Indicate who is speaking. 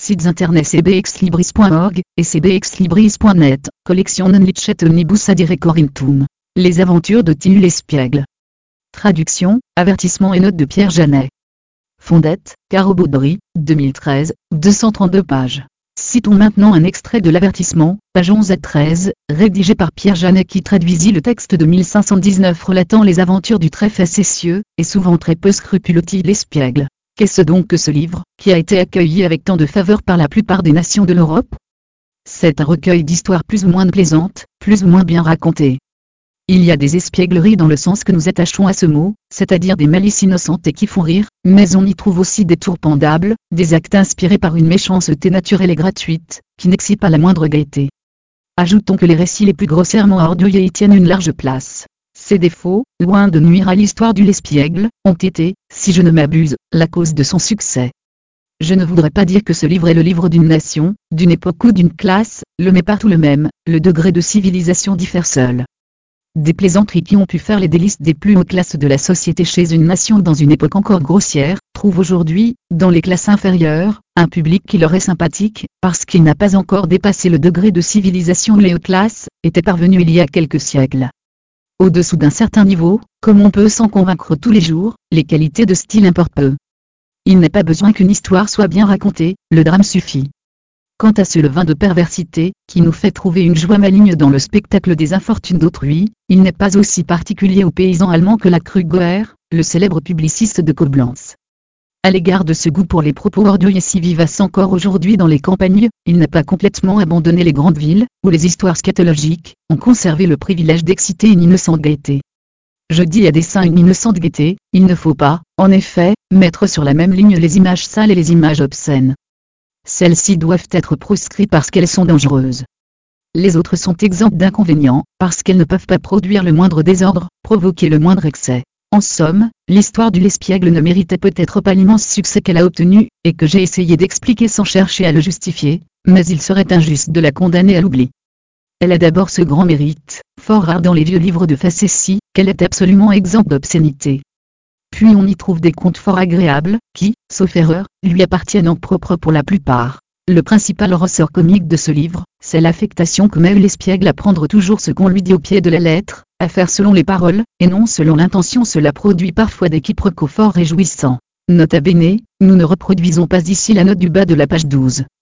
Speaker 1: Sites internet cbxlibris.org et cbxlibris.net, collection non licet omnibus adire corinthum. Les aventures de Tinu l'espiègle. Traduction, avertissement et notes de Pierre Janet. Fondette, Caro Baudry, 2013, 232 pages. Citons maintenant un extrait de l'avertissement, page 11 à 13, rédigé par Pierre Janet qui traduisit le texte de 1519 relatant les aventures du très facétieux, et souvent très peu scrupuleux Tinu l'espiègle. Qu'est-ce donc que ce livre, qui a été accueilli avec tant de faveur par la plupart des nations de l'Europe? C'est un recueil d'histoires plus ou moins plaisantes, plus ou moins bien racontées. Il y a des espiègleries dans le sens que nous attachons à ce mot, c'est-à-dire des malices innocentes et qui font rire, mais on y trouve aussi des tours pendables, des actes inspirés par une méchanceté naturelle et gratuite, qui n'excite pas la moindre gaieté. Ajoutons que les récits les plus grossièrement orgueilleux y tiennent une large place. Ces défauts, loin de nuire à l'histoire du l'espiègle, ont été, si je ne m'abuse, la cause de son succès. Je ne voudrais pas dire que ce livre est le livre d'une nation, d'une époque ou d'une classe, l'homme est partout le même, le degré de civilisation diffère seul. Des plaisanteries qui ont pu faire les délices des plus hautes classes de la société chez une nation dans une époque encore grossière, trouvent aujourd'hui, dans les classes inférieures, un public qui leur est sympathique, parce qu'il n'a pas encore dépassé le degré de civilisation où les hautes classes étaient parvenues il y a quelques siècles. Au-dessous d'un certain niveau, comme on peut s'en convaincre tous les jours, les qualités de style importent peu. Il n'est pas besoin qu'une histoire soit bien racontée, le drame suffit. Quant à ce levain de perversité, qui nous fait trouver une joie maligne dans le spectacle des infortunes d'autrui, il n'est pas aussi particulier aux paysans allemands que l'a cru Goethe, le célèbre publiciste de Coblentz. À l'égard de ce goût pour les propos orgueilleux si vivace encore aujourd'hui dans les campagnes, il n'a pas complètement abandonné les grandes villes, où les histoires scatologiques ont conservé le privilège d'exciter une innocente gaieté. Je dis à dessein une innocente gaieté, il ne faut pas, en effet, mettre sur la même ligne les images sales et les images obscènes. Celles-ci doivent être proscrites parce qu'elles sont dangereuses. Les autres sont exemptes d'inconvénients, parce qu'elles ne peuvent pas produire le moindre désordre, provoquer le moindre excès. En somme, l'histoire du l'espiègle ne méritait peut-être pas l'immense succès qu'elle a obtenu, et que j'ai essayé d'expliquer sans chercher à le justifier, mais il serait injuste de la condamner à l'oubli. Elle a d'abord ce grand mérite, fort rare dans les vieux livres de facétie, qu'elle est absolument exempte d'obscénité. Puis on y trouve des contes fort agréables, qui, sauf erreur, lui appartiennent en propre pour la plupart. Le principal ressort comique de ce livre, c'est l'affectation que met l'espiègle à prendre toujours ce qu'on lui dit au pied de la lettre, à faire selon les paroles, et non selon l'intention. Cela produit parfois des quiproquos fort réjouissants. Nota bene, nous ne reproduisons pas ici la note du bas de la page 12.